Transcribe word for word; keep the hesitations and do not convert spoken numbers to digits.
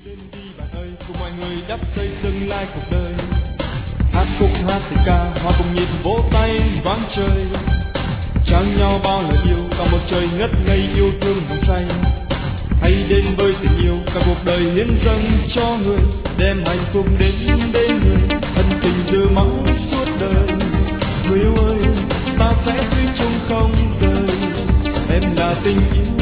Đêm đi bạn ơi, cùng mọi người đắp xây tương lai cuộc đời. Hát khúc hát tình ca, hòa cùng nhịp vỗ tay vang trời. Trao nhau bao lời yêu, cả một trời ngất ngây yêu thương hăng say. Hãy đến với tình yêu, cả cuộc đời hiến dâng cho người, đem hạnh phúc đến bên người, ân tình giữ mãi suốt đời. Người yêu ơi, ta sẽ thủy chung không rời, em là tình yêu